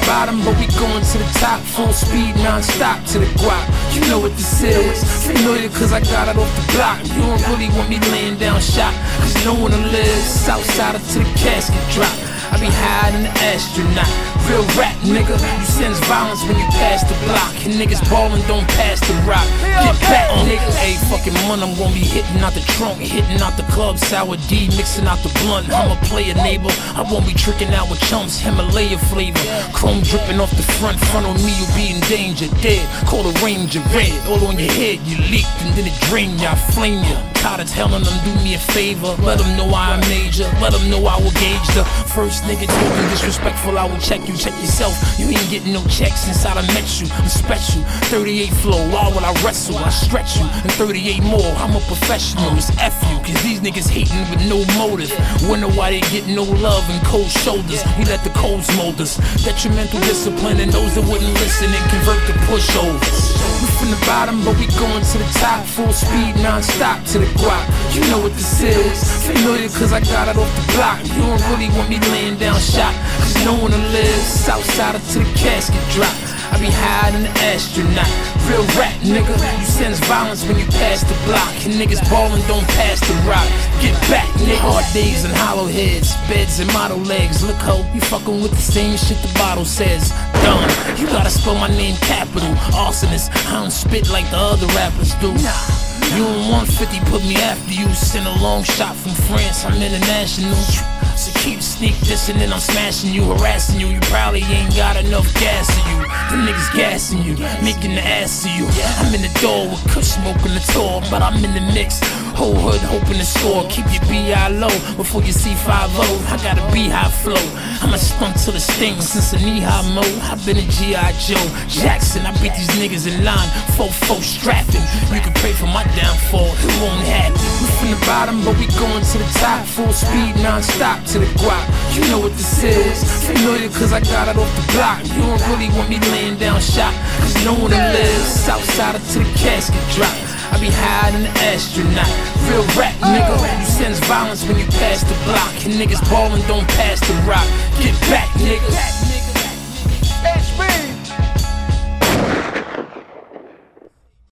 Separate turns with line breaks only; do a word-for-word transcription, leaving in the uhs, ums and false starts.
bottom, but we going to the top. Full speed, non-stop to the guap. You know what this is. Familiar cause I got it off the block. You don't really want me laying down shot, cause no one to live. Southside till the casket drop. I be higher than an astronaut. Real rap, nigga. You sense violence when you pass the block. And niggas ballin' don't pass the rock. Get back, nigga. Ayy, fucking month, I'm gonna be hitting out the trunk, hitting out the club, sour D, mixing out the blunt. I'm a player, neighbor. I won't be tricking out with chumps, Himalaya flavor. Chrome dripping off the front, front on me, you'll be in danger. Dead, call the ranger, red. All on your head, you leaked, and then it drained ya, flame ya. Tired of telling them, do me a favor. Let them know I'm major, let them know I will gauge the first nigga told me disrespectful, I will check you, check yourself. You ain't getting no checks since I done met you. I'm special, thirty-eight flow, why would I wrestle? I stretch you, and thirty-eight more, I'm a professional. It's F you, cause these niggas hating with no motive. Wonder why they get no love and cold shoulders. We let the codes mold us. Detrimental discipline and those that wouldn't listen and convert to pushovers. We from the bottom, but we going to the top. Full speed, non-stop to the guap. You know what this is. Familiar cause I got it off the block. You don't really want me laying down shot, cause no one to live. Southside till the casket drop. I be higher than an astronaut. Real rap, nigga. You sense violence when you pass the block. And niggas ballin' don't pass the rock. Get back, nigga. Hard days and hollow heads, beds and model legs. Look ho, you fucking with the same shit the bottle says. Done. You gotta spell my name capital. Arsonist. I don't spit like the other rappers do. You don't want fifty, put me after you. Send a long shot from France, I'm international. So keep sneak dissing and I'm smashing you, harassing you. You probably ain't got enough gas in you. The niggas gassing you, making the ass of you. I'm in the door with Kush smoking the tour, but I'm in the mix. Whole hood hoping to score. Keep your B I low before you see five oh. I got a beehive flow. I'm a skunk till it stings since a knee-high mo. I've been a G I Joe Jackson. I beat these niggas in line, fo-fo strapping. You can pray for my downfall, it won't happen. We from the bottom, but we going to the top. Full speed, non-stop to the guap. You know what this is. Familiar cause I got it off the block. You don't really want me laying down shot, cause no one to live. Southside till the casket drop. I be higher than an astronaut. Real rap, nigga. You sense violence when you pass the block. And niggas ballin' don't pass the rock. Get back, nigga.
H B